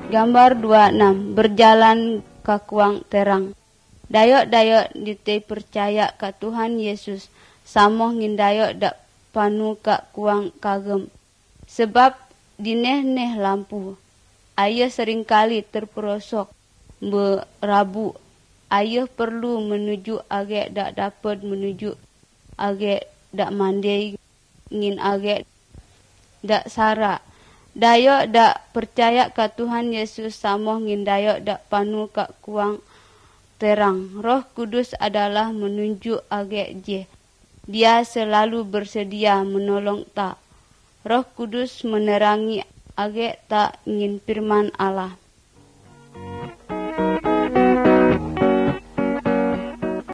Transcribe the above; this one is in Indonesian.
Gambar 26. Berjalan ke kuang terang. Dayok-dayok dite percaya ke Tuhan Yesus, samoh ngindayok dak panu ke kuang kagem. Sebab dineh-neh lampu. Ayah seringkali terperosok berabu. Ayah perlu menuju agak dak dapat menuju agak dak mandai ngin agak dak sara. Dayok dak percaya ke Tuhan Yesus samoh ngindayok dak panu ke kuang terang. Roh Kudus adalah menunjuk agak je. Dia selalu bersedia menolong tak. Roh Kudus menerangi agak tak ingin firman Allah.